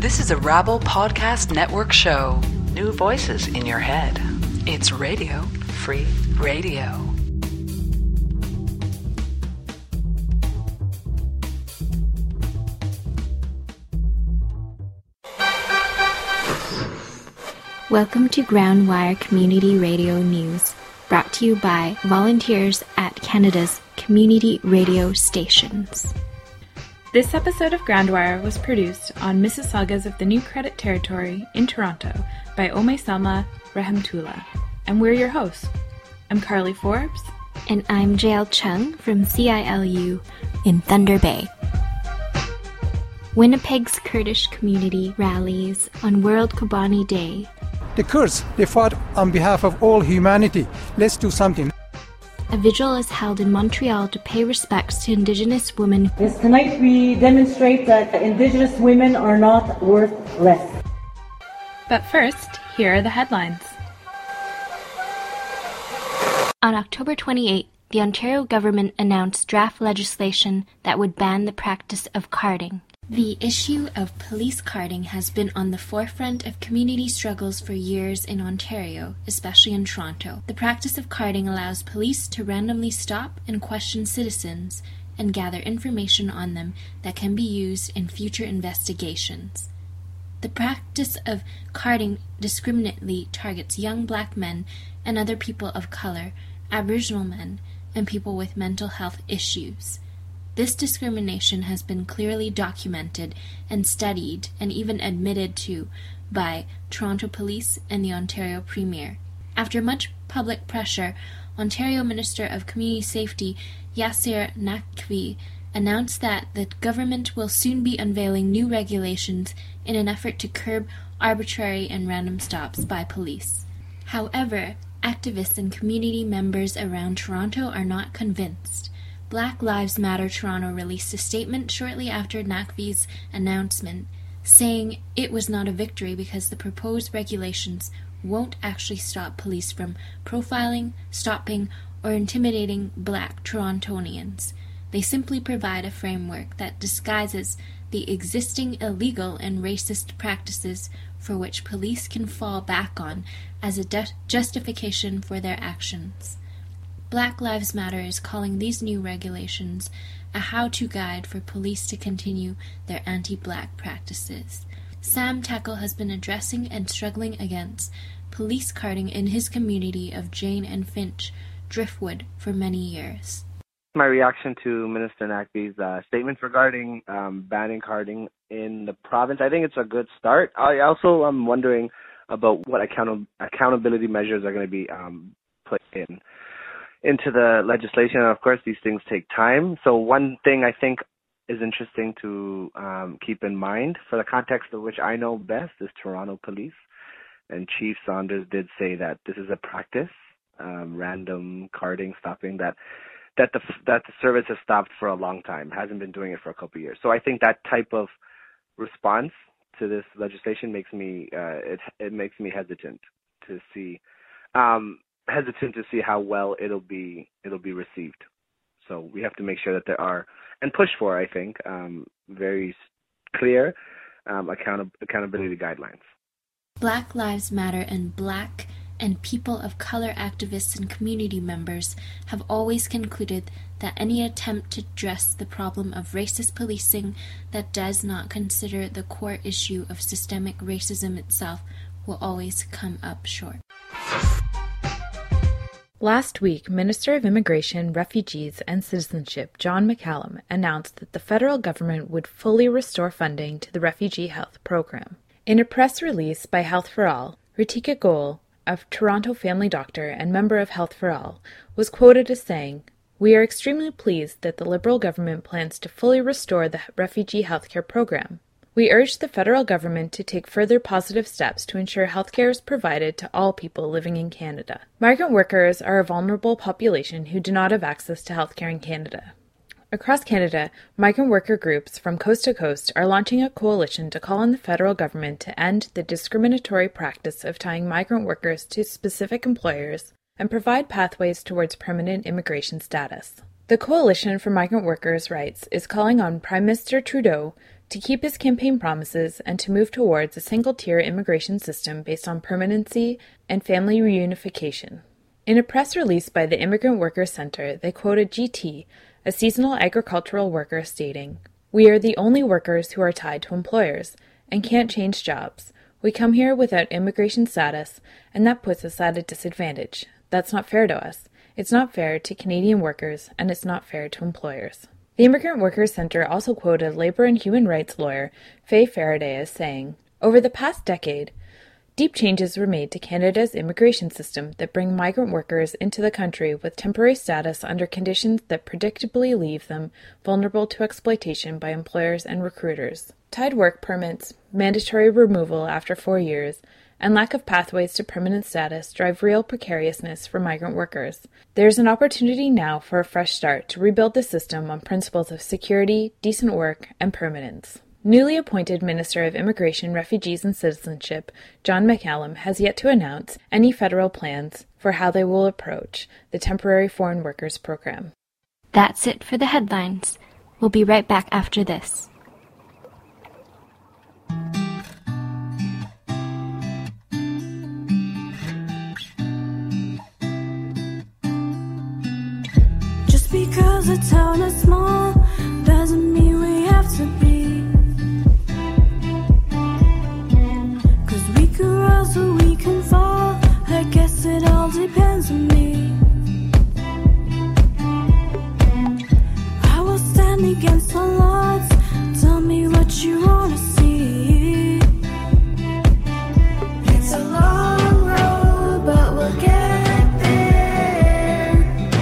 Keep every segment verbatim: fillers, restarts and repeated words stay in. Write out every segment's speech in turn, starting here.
This is a Rabble Podcast Network show. New voices in your head. It's Radio Free Radio. Welcome to Groundwire Community Radio News, brought to you by volunteers at Canada's community radio stations. This episode of Groundwire was produced on Mississaugas of the New Credit Territory in Toronto by Ome Selma Rahimtullah, and we're your hosts. I'm Carly Forbes. And I'm Jael Chung from C I L U in Thunder Bay. Winnipeg's Kurdish community rallies on World Kobani Day. The Kurds, they fought on behalf of all humanity. Let's do something. A vigil is held in Montreal to pay respects to Indigenous women. Yes, tonight we demonstrate that Indigenous women are not worth less. But first, here are the headlines. On October twenty-eighth, the Ontario government announced draft legislation that would ban the practice of carding. The issue of police carding has been on the forefront of community struggles for years in Ontario, especially in Toronto. The practice of carding allows police to randomly stop and question citizens and gather information on them that can be used in future investigations. The practice of carding discriminately targets young black men and other people of color, Aboriginal men, and people with mental health issues. This discrimination has been clearly documented and studied and even admitted to by Toronto Police and the Ontario Premier. After much public pressure, Ontario Minister of Community Safety Yasir Naqvi announced that the government will soon be unveiling new regulations in an effort to curb arbitrary and random stops by police. However, activists and community members around Toronto are not convinced. Black Lives Matter Toronto released a statement shortly after Naqvi's announcement, saying it was not a victory because the proposed regulations won't actually stop police from profiling, stopping, or intimidating black Torontonians. They simply provide a framework that disguises the existing illegal and racist practices for which police can fall back on as a de- justification for their actions. Black Lives Matter is calling these new regulations a how-to guide for police to continue their anti-black practices. Sam Tackle has been addressing and struggling against police carding in his community of Jane and Finch, Driftwood, for many years. My reaction to Minister Naqvi's uh, statement regarding um, banning carding in the province, I think it's a good start. I also am wondering about what account- accountability measures are going to be um, put in. into the legislation. And of course, these things take time. So one thing I think is interesting to um, keep in mind, for the context of which I know best, is Toronto Police. And Chief Saunders did say that this is a practice, um, random carding, stopping, that that the that the service has stopped for a long time, hasn't been doing it for a couple of years. So I think that type of response to this legislation makes me uh, it it makes me hesitant to see. Um, hesitant to see how well it'll be it'll be received. So we have to make sure that there are, and push for, I think, um, very clear um, account- accountability guidelines. Black Lives Matter and Black and people of color activists and community members have always concluded that any attempt to address the problem of racist policing that does not consider the core issue of systemic racism itself will always come up short. Last week, Minister of Immigration, Refugees and Citizenship John McCallum announced that the federal government would fully restore funding to the Refugee Health Program. In a press release by Health for All, Ritika Goel, a Toronto family doctor and member of Health for All, was quoted as saying, "We are extremely pleased that the Liberal government plans to fully restore the refugee healthcare program. We urge the federal government to take further positive steps to ensure healthcare is provided to all people living in Canada. Migrant workers are a vulnerable population who do not have access to healthcare in Canada." Across Canada, migrant worker groups from coast to coast are launching a coalition to call on the federal government to end the discriminatory practice of tying migrant workers to specific employers and provide pathways towards permanent immigration status. The Coalition for Migrant Workers' Rights is calling on Prime Minister Trudeau to keep his campaign promises and to move towards a single-tier immigration system based on permanency and family reunification. In a press release by the Immigrant Workers Center, they quoted G T, a seasonal agricultural worker, stating, "We are the only workers who are tied to employers and can't change jobs. We come here without immigration status, and that puts us at a disadvantage. That's not fair to us. It's not fair to Canadian workers, and it's not fair to employers." The Immigrant Workers Center also quoted labor and human rights lawyer Faye Faraday as saying, "Over the past decade, deep changes were made to Canada's immigration system that bring migrant workers into the country with temporary status under conditions that predictably leave them vulnerable to exploitation by employers and recruiters. Tied work permits, mandatory removal after four years, and lack of pathways to permanent status drive real precariousness for migrant workers. There's an opportunity now for a fresh start to rebuild the system on principles of security, decent work, and permanence." Newly appointed Minister of Immigration, Refugees and Citizenship, John McCallum, has yet to announce any federal plans for how they will approach the Temporary Foreign Workers Program. That's it for the headlines. We'll be right back after this. Just because a town is small doesn't mean we have to be. 'Cause we can rise or we can fall. I guess it all depends on me. I will stand against the odds. Tell me what you wanna see. It's a long road, but we'll get there.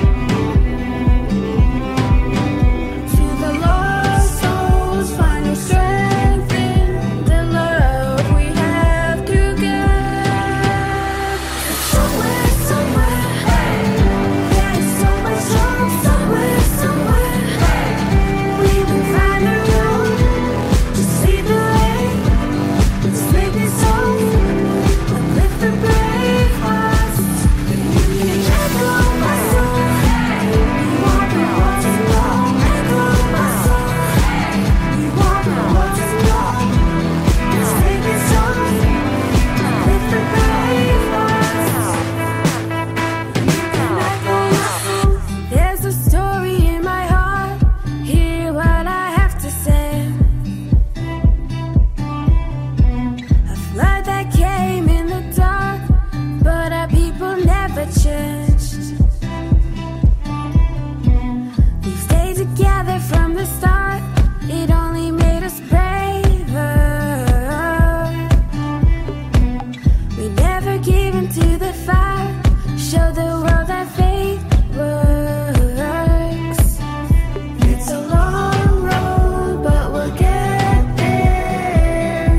To the lost souls, find your strength in the love we have to give. Somewhere, somewhere, there's so much love. Somewhere, somewhere, we will find a road to see the light. Let's make this hope, uplift the brave hearts. You can echo my soul. You want the world to know. Echo my soul. You want the world to know. Let's make this hope, uplift the brave hearts. You can echo my soul. There's a story in my heart. Hear what I have to say. A flood that came in the dark, but our people never changed. We stayed together from the start. It only made us braver. We never gave into the fire. Show the world that faith works. It's a long road, but we'll get there.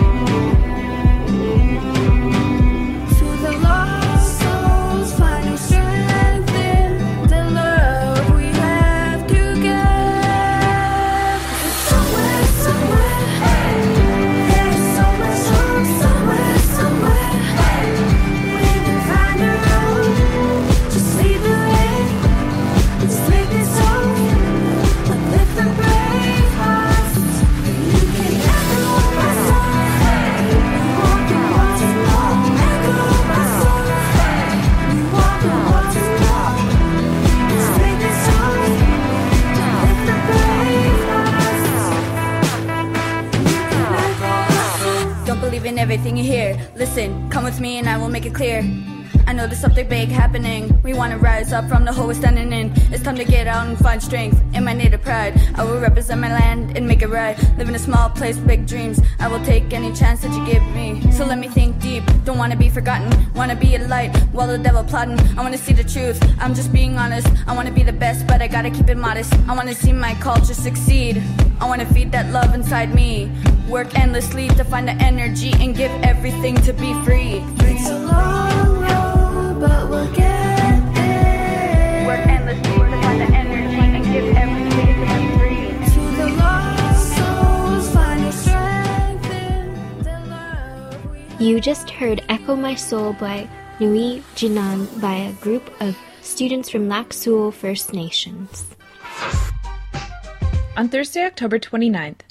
To the lost souls, finding strength in the love we have to give. Somewhere, somewhere, there's so much hope. Somewhere, somewhere, we can find a road to see the light. Let's make this hope, uplift the brave hearts. You can echo my soul. You want the world to know. Echo my soul. You want the world to know. Let's make this hope, uplift the brave hearts. You can echo my soul. Don't believe in everything you hear. Listen, come with me and I will make it clear. I know there's something big happening. We wanna rise up from the hole we're standing in. It's time to get out and find strength in my native pride. I will represent my land and make it right. Live in a small place, big dreams. I will take any chance that you give me. So let me think deep. Don't wanna be forgotten. Wanna be a light while the devil plotting. I wanna see the truth. I'm just being honest. I wanna be the best, but I gotta keep it modest. I wanna see my culture succeed. I wanna feed that love inside me. Work endlessly to find the energy and give everything to be free. It's a long road, but we'll get there. Work endlessly to find the energy and give everything to be free. To the lost souls, find your strength in the love we have. You just heard Echo My Soul by Nui Jinan by a group of students from Lac Seul First Nations. On Thursday, October twenty-ninth,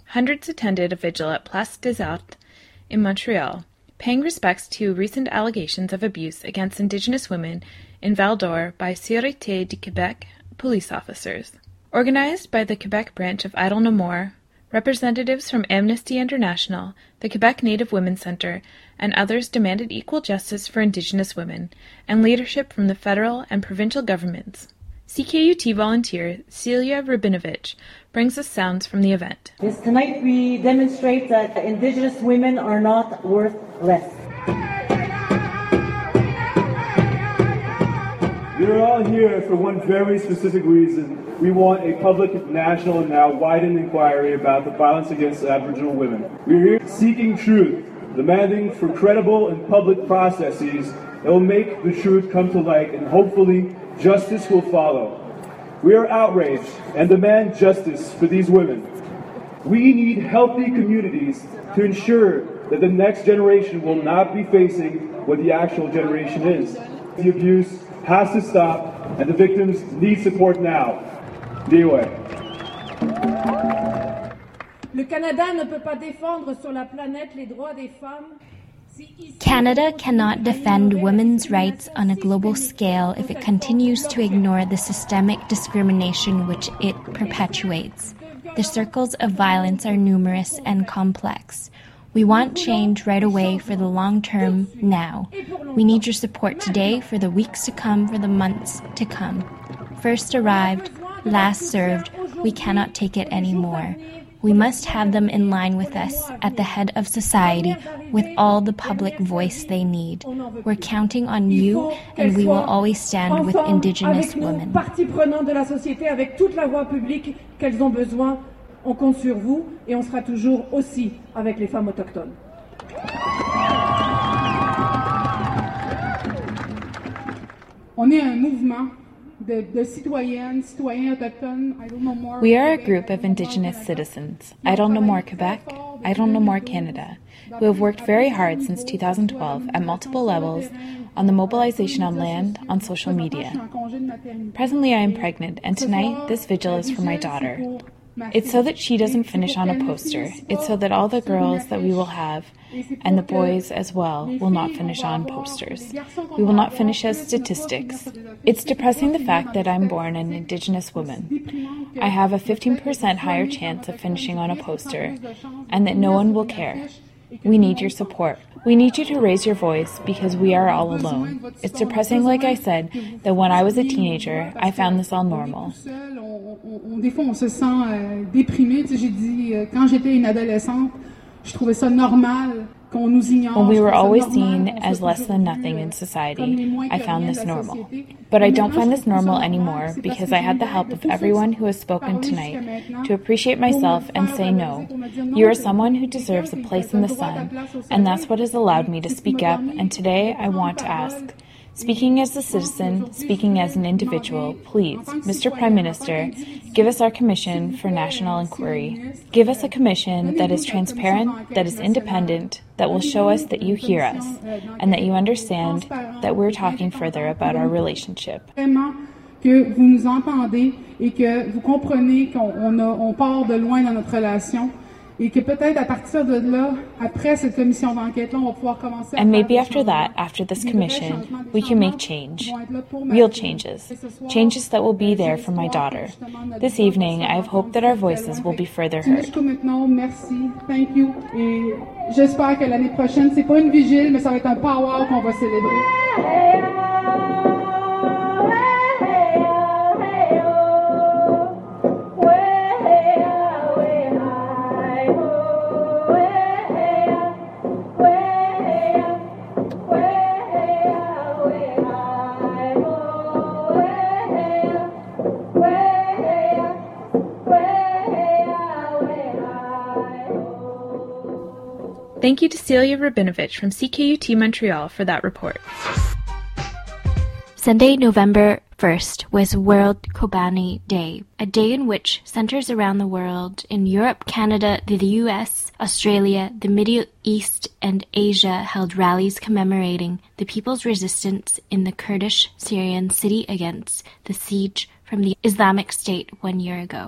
hundreds attended a vigil at Place des Arts in Montreal, paying respects to recent allegations of abuse against Indigenous women in Val-d'Or by Sûreté du Québec police officers. Organized by the Quebec branch of Idle No More, representatives from Amnesty International, the Quebec Native Women's Centre, and others demanded equal justice for Indigenous women and leadership from the federal and provincial governments. C K U T volunteer Celia Rabinovich brings us sounds from the event. Yes, tonight we demonstrate that Indigenous women are not worth less. We're all here for one very specific reason. We want a public, national, and now widened inquiry about the violence against Aboriginal women. We're here seeking truth, demanding for credible and public processes that will make the truth come to light, and hopefully justice will follow. We are outraged and demand justice for these women. We need healthy communities to ensure that the next generation will not be facing what the actual generation is. The abuse has to stop, and the victims need support now. D O A. Le Canada ne peut pas défendre sur la planète les droits des femmes. Canada cannot defend women's rights on a global scale if it continues to ignore the systemic discrimination which it perpetuates. The circles of violence are numerous and complex. We want change right away for the long term now. We need your support today, for the weeks to come, for the months to come. First arrived, last served, we cannot take it anymore. We must have them in line with us, at the head of society, with all the public voice they need. We're counting on you, and we will always stand with Indigenous women. Partie prenante de la société, avec toute la voix publique qu'elles ont besoin, on compte sur vous, et on sera toujours aussi avec les femmes autochtones. On est un mouvement. We are a group of Indigenous citizens, Idle No More Quebec, Idle No More Canada, who have worked very hard since two thousand twelve at multiple levels on the mobilization on land, on social media. Presently I am pregnant, and tonight this vigil is for my daughter. It's so that she doesn't finish on a poster. It's so that all the girls that we will have, and the boys as well, will not finish on posters. We will not finish as statistics. It's depressing the fact that I'm born an Indigenous woman. I have a fifteen percent higher chance of finishing on a poster, and that no one will care. We need your support. We need you to raise your voice because we are all alone. It's depressing, like I said, that when I was a teenager, I found this all normal. Des fois, on se sent déprimé. J'ai dit, quand j'étais une adolescente, je trouvais ça normal qu'on nous ignore. When we were always seen as less than nothing in society, I found this normal. But I don't find this normal anymore because I had the help of everyone who has spoken tonight to appreciate myself and say no. You are someone who deserves a place in the sun, and that's what has allowed me to speak up, and today I want to ask, speaking as a citizen, speaking as an individual, please, Mister Prime Minister, give us our commission for national inquiry. Give us a commission that is transparent, that is independent, that will show us that you hear us, and that you understand that we're talking further about our relationship. Que vous nous entendez et que vous comprenez qu'on on a, on part de loin dans notre relation. Et que peut-être à partir de là, après cette commission d'enquête-là, on va pouvoir commencer à And maybe after that, after this commission, we can make change. Real changes. Changes that will be there for my daughter. This evening, I have hope that our voices will be further heard. Jusqu'au maintenant, merci, thank you. Et j'espère que l'année prochaine, c'est pas une vigile, mais ça va être un power qu'on va célébrer. Thank you to Celia Rabinovich from C K U T Montreal for that report. Sunday, November first was World Kobani Day, a day in which centers around the world in Europe, Canada, the U S, Australia, the Middle East, and Asia held rallies commemorating the people's resistance in the Kurdish Syrian city against the siege from the Islamic State one year ago.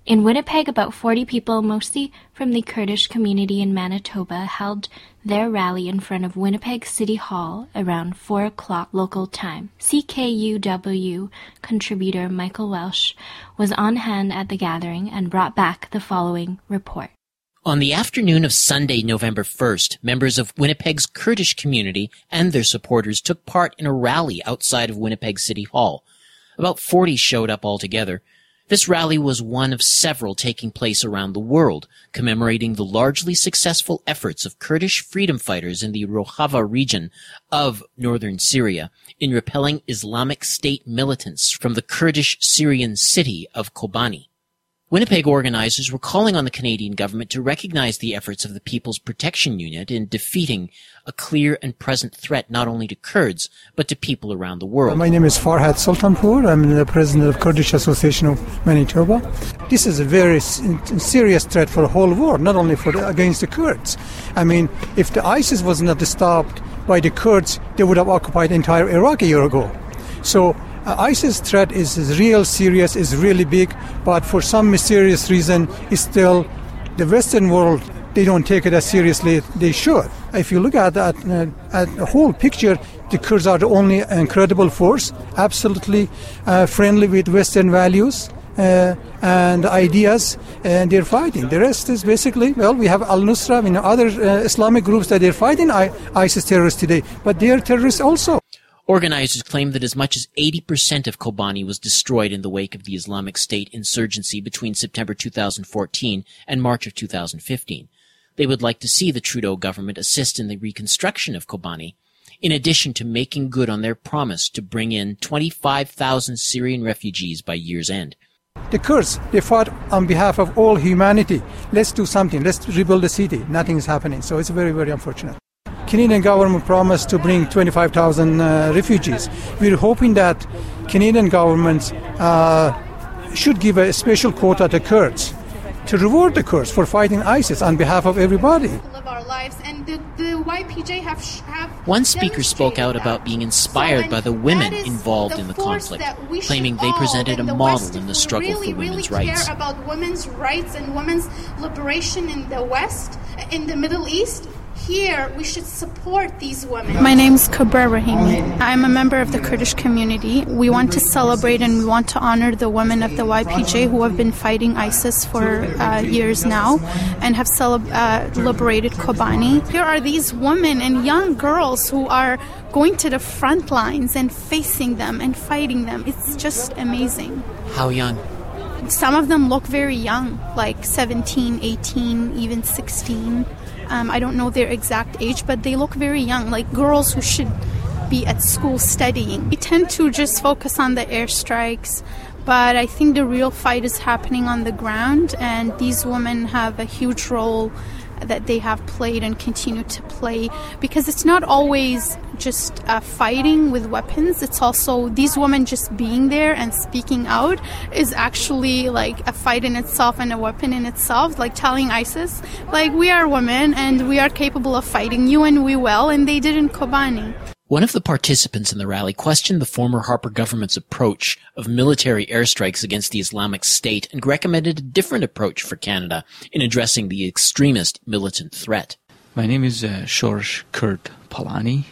In Winnipeg, about forty people, mostly from the Kurdish community in Manitoba, held their rally in front of Winnipeg City Hall around four o'clock local time. C K U W contributor Michael Welsh was on hand at the gathering and brought back the following report. On the afternoon of Sunday, November first, members of Winnipeg's Kurdish community and their supporters took part in a rally outside of Winnipeg City Hall. About forty showed up altogether. This rally was one of several taking place around the world, commemorating the largely successful efforts of Kurdish freedom fighters in the Rojava region of northern Syria in repelling Islamic State militants from the Kurdish Syrian city of Kobani. Winnipeg organizers were calling on the Canadian government to recognize the efforts of the People's Protection Unit in defeating a clear and present threat not only to Kurds, but to people around the world. My name is Farhad Sultanpour. I'm the president of Kurdish Association of Manitoba. This is a very serious threat for the whole world, not only for the, against the Kurds. I mean, if the ISIS was not stopped by the Kurds, they would have occupied entire Iraq a year ago. So Uh, ISIS threat is, is real serious, is really big, but for some mysterious reason, it's still the Western world, they don't take it as seriously as they should. If you look at that, uh, at the whole picture, the Kurds are the only incredible force, absolutely uh, friendly with Western values uh, and ideas, and they're fighting. The rest is basically, well, we have Al-Nusra, we know other uh, Islamic groups that they're fighting I- ISIS terrorists today, but they're terrorists also. Organizers claim that as much as eighty percent of Kobani was destroyed in the wake of the Islamic State insurgency between September two thousand fourteen and March of two thousand fifteen. They would like to see the Trudeau government assist in the reconstruction of Kobani, in addition to making good on their promise to bring in twenty-five thousand Syrian refugees by year's end. The Kurds, they fought on behalf of all humanity. Let's do something. Let's rebuild the city. Nothing is happening. So it's very, very unfortunate. Canadian government promised to bring twenty-five thousand uh, refugees. We're hoping that Canadian government uh, should give a special quota to Kurds to reward the Kurds for fighting ISIS on behalf of everybody. Live our lives, and the, the Y P J have, have One speaker spoke out about being inspired by the women involved in the conflict, claiming they presented a model in the struggle really, for women's really rights. Care about women's rights and women's liberation in the West, in the Middle East. Here, we should support these women. My name is Kubra Rahimi. I'm a member of the Kurdish community. We want to celebrate and we want to honor the women of the Y P J who have been fighting ISIS for uh, years now and have cele- uh, liberated Kobani. Here are these women and young girls who are going to the front lines and facing them and fighting them. It's just amazing. How young? Some of them look very young, like seventeen, eighteen, even sixteen. Um, I don't know their exact age, but they look very young, like girls who should be at school studying. We tend to just focus on the airstrikes, but I think the real fight is happening on the ground, and these women have a huge role that they have played and continue to play, because it's not always just uh, fighting with weapons. It's also these women just being there and speaking out is actually like a fight in itself and a weapon in itself, like telling ISIS, like, we are women and we are capable of fighting you and we will, and they did in Kobani. One of the participants in the rally questioned the former Harper government's approach of military airstrikes against the Islamic State and recommended a different approach for Canada in addressing the extremist militant threat. My name is uh, Shorsh Kurd Palani.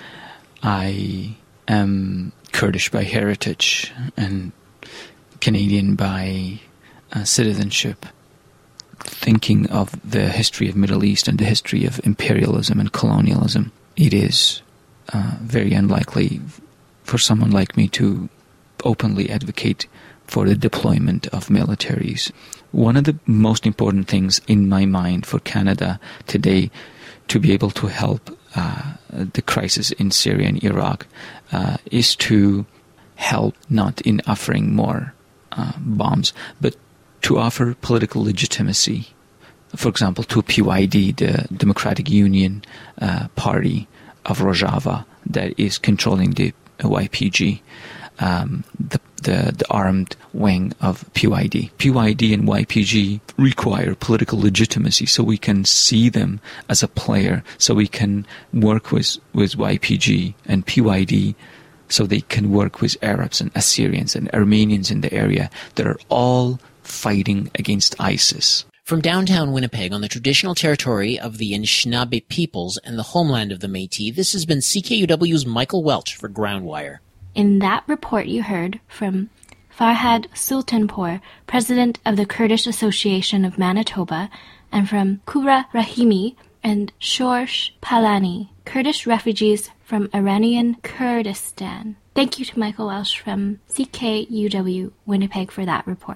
I am Kurdish by heritage and Canadian by uh, citizenship. Thinking of the history of Middle East and the history of imperialism and colonialism, it is Uh, very unlikely for someone like me to openly advocate for the deployment of militaries. One of the most important things in my mind for Canada today to be able to help uh, the crisis in Syria and Iraq uh, is to help not in offering more uh, bombs, but to offer political legitimacy. For example, to P Y D, the Democratic Union uh, Party of Rojava that is controlling the Y P G, um, the, the the armed wing of P Y D. P Y D and Y P G require political legitimacy, so we can see them as a player, so we can work with, with Y P G and P Y D, so they can work with Arabs and Assyrians and Armenians in the area that are all fighting against ISIS. From downtown Winnipeg on the traditional territory of the Anishinaabe peoples and the homeland of the Métis, this has been C K U W's Michael Welch for Groundwire. In that report you heard from Farhad Sultanpour, president of the Kurdish Association of Manitoba, and from Kubra Rahimi and Shorsh Palani, Kurdish refugees from Iranian Kurdistan. Thank you to Michael Welsh from C K U W Winnipeg for that report.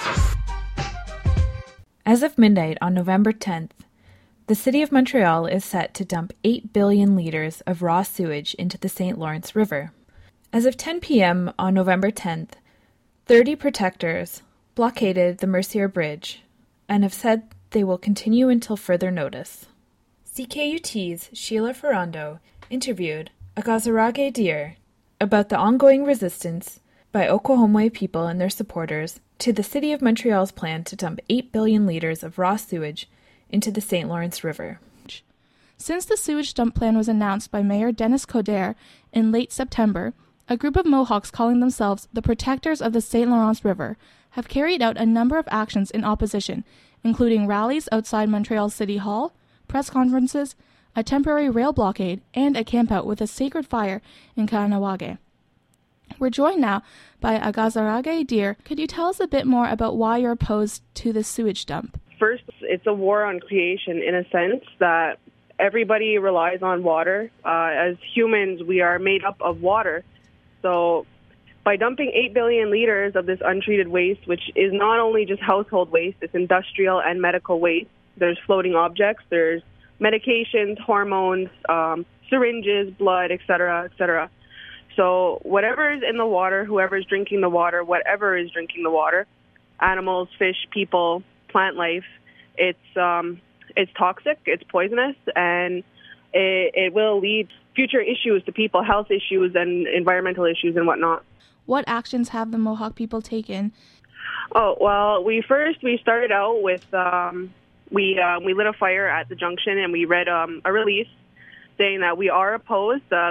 As of midnight on November tenth, the City of Montreal is set to dump eight billion liters of raw sewage into the Saint Lawrence River. As of ten p.m. on November tenth, thirty protectors blockaded the Mercier Bridge and have said they will continue until further notice. C K U T's Sheila Ferrando interviewed Agazarage Deer about the ongoing resistance by Oklahoma people and their supporters to the City of Montreal's plan to dump eight billion liters of raw sewage into the Saint Lawrence River. Since the sewage dump plan was announced by Mayor Dennis Coderre in late September, a group of Mohawks calling themselves the Protectors of the Saint Lawrence River have carried out a number of actions in opposition, including rallies outside Montreal City Hall, press conferences, a temporary rail blockade, and a campout with a sacred fire in Kahnawake. We're joined now by Agazarage Deer. Could you tell us a bit more about why you're opposed to the sewage dump? First, it's a war on creation in a sense that everybody relies on water. Uh, as humans, we are made up of water. So by dumping eight billion liters of this untreated waste, which is not only just household waste, it's industrial and medical waste. There's floating objects, there's medications, hormones, um, syringes, blood, et cetera, et cetera. So whatever is in the water, whoever is drinking the water, whatever is drinking the water, animals, fish, people, plant life, it's um, it's toxic, it's poisonous, and it, it will lead future issues to people, health issues and environmental issues and whatnot. What actions have the Mohawk people taken? Oh, well, we first, we started out with, um, we uh, we lit a fire at the junction and we read um, a release saying that we are opposed, uh,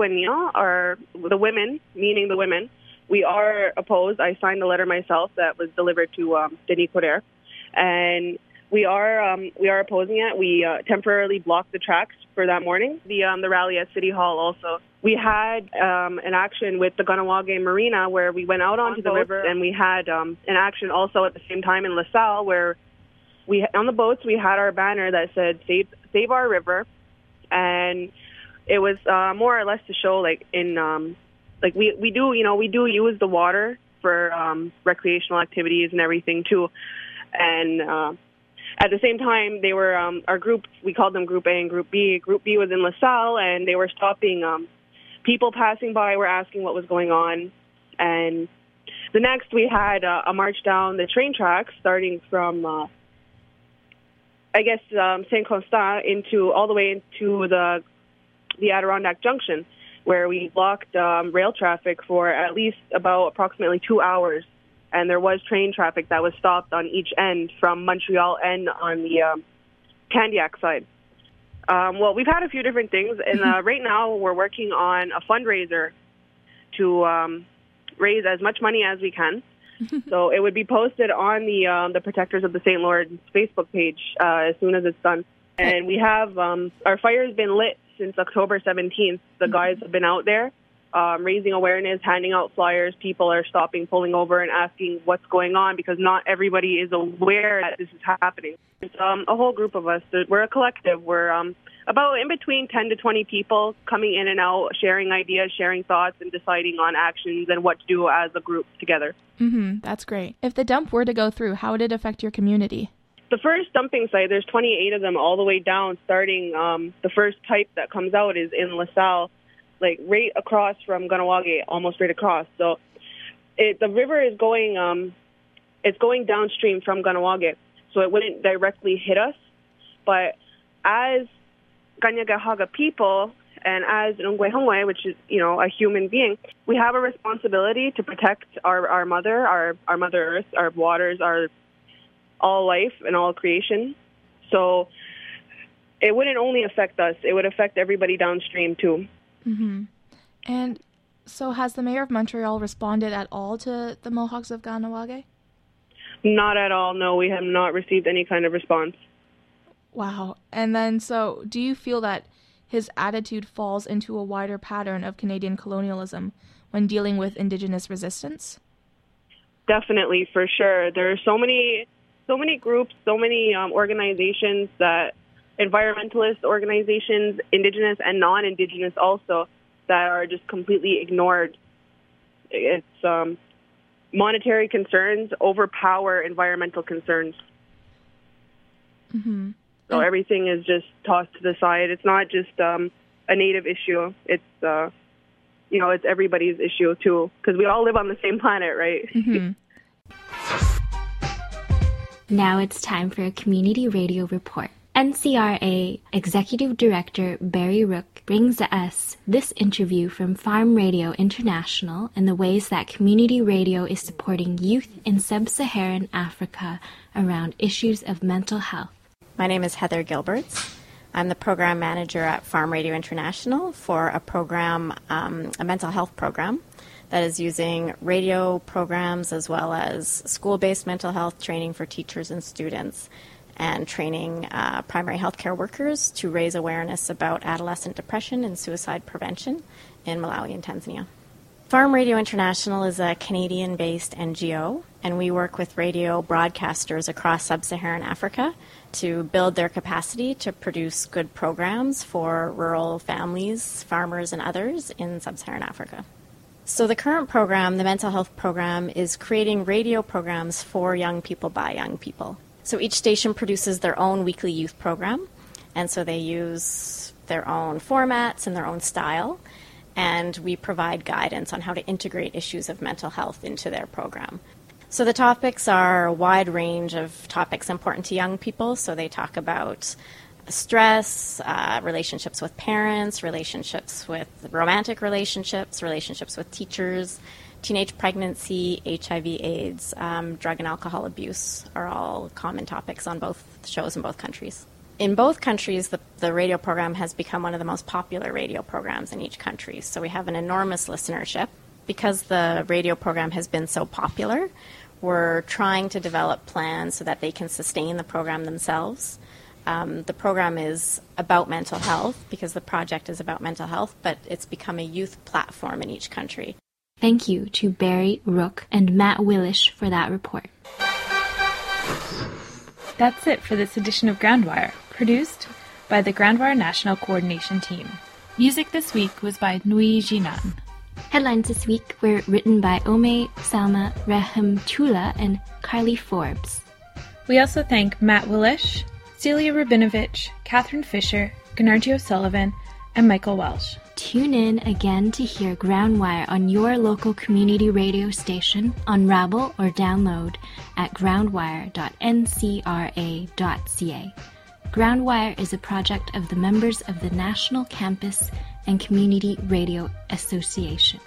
or the women, meaning the women, we are opposed. I signed the letter myself that was delivered to um, Denis Coderre, and we are um, we are opposing it. We uh, temporarily blocked the tracks for that morning. The um, the rally at City Hall also. We had um, an action with the Kahnawake Marina where we went out onto the river, and we had um, an action also at the same time in LaSalle where we on the boats we had our banner that said "Save Save Our River." And it was uh, more or less to show, like, in, um, like, we, we do, you know, we do use the water for um, recreational activities and everything, too. And uh, at the same time, they were, um, our group, we called them Group A and Group B. Group B was in LaSalle, and they were stopping um, people passing by, were asking what was going on. And the next, we had uh, a march down the train tracks, starting from... Uh, I guess um, Saint Constant into all the way into the the Adirondack Junction, where we blocked um, rail traffic for at least about approximately two hours, and there was train traffic that was stopped on each end from Montreal and on the um, Candiac side. Um, well, we've had a few different things, and uh, right now we're working on a fundraiser to um, raise as much money as we can. So it would be posted on the um, the Protectors of the Saint Lawrence Facebook page uh, as soon as it's done. And we have, um, our fire has been lit since October seventeenth. The guys have been out there um, raising awareness, handing out flyers. People are stopping, pulling over and asking what's going on because not everybody is aware that this is happening. It's um, a whole group of us. We're a collective. We're um, about in between ten to twenty people coming in and out, sharing ideas, sharing thoughts, and deciding on actions and what to do as a group together. Mm-hmm, that's great. If the dump were to go through, how would it affect your community? The first dumping site, there's twenty-eight of them all the way down, starting um, the first pipe that comes out is in LaSalle, like right across from Kahnawake, almost right across. So it, the river is going, um, it's going downstream from Kahnawake, so it wouldn't directly hit us. But as Kanien'kehá:ka people, and as Ungwehongwe, which is, you know, a human being, we have a responsibility to protect our, our mother, our, our Mother Earth, our waters, our all life and all creation. So it wouldn't only affect us, it would affect everybody downstream too. Mm-hmm. And so has the Mayor of Montreal responded at all to the Mohawks of Kahnawake? Not at all. No, we have not received any kind of response. Wow. And then, so do you feel that his attitude falls into a wider pattern of Canadian colonialism when dealing with Indigenous resistance? Definitely, for sure. There are so many, so many groups, so many um, organizations that, environmentalist organizations, Indigenous and non-Indigenous also, that are just completely ignored. It's um, monetary concerns overpower environmental concerns. Mm-hmm. So everything is just tossed to the side. It's not just um, a Native issue. It's, uh, you know, it's everybody's issue too, because we all live on the same planet, right? Mm-hmm. Now it's time for a community radio report. N C R A Executive Director Barry Rook brings us this interview from Farm Radio International and the ways that community radio is supporting youth in sub-Saharan Africa around issues of mental health. My name is Heather Gilberts. I'm the program manager at Farm Radio International for a program, um, a mental health program that is using radio programs as well as school-based mental health training for teachers and students, and training uh, primary healthcare workers to raise awareness about adolescent depression and suicide prevention in Malawi and Tanzania. Farm Radio International is a Canadian-based N G O, and we work with radio broadcasters across sub-Saharan Africa to build their capacity to produce good programs for rural families, farmers, and others in sub-Saharan Africa. So the current program, the mental health program, is creating radio programs for young people by young people. So each station produces their own weekly youth program, and so they use their own formats and their own style, and we provide guidance on how to integrate issues of mental health into their program. So the topics are a wide range of topics important to young people, so they talk about stress, uh, relationships with parents, relationships with romantic relationships, relationships with teachers, teenage pregnancy, H I V AIDS, um, drug and alcohol abuse are all common topics on both shows in both countries. In both countries, the, the radio program has become one of the most popular radio programs in each country. So we have an enormous listenership. Because the radio program has been so popular, we're trying to develop plans so that they can sustain the program themselves. Um, the program is about mental health because the project is about mental health, but it's become a youth platform in each country. Thank you to Barry Rook and Matt Willish for that report. That's it for this edition of Groundwire, produced by the Groundwire National Coordination Team. Music this week was by Nui Jinan. Headlines this week were written by Ome Salma Rahimtula and Carly Forbes. We also thank Matt Willish, Celia Rabinovich, Catherine Fisher, Gennargy Sullivan, and Michael Welsh. Tune in again to hear Groundwire on your local community radio station, on Rabble, or download at groundwire dot n c r a dot c a. Groundwire is a project of the members of the National Campus and Community Radio Association.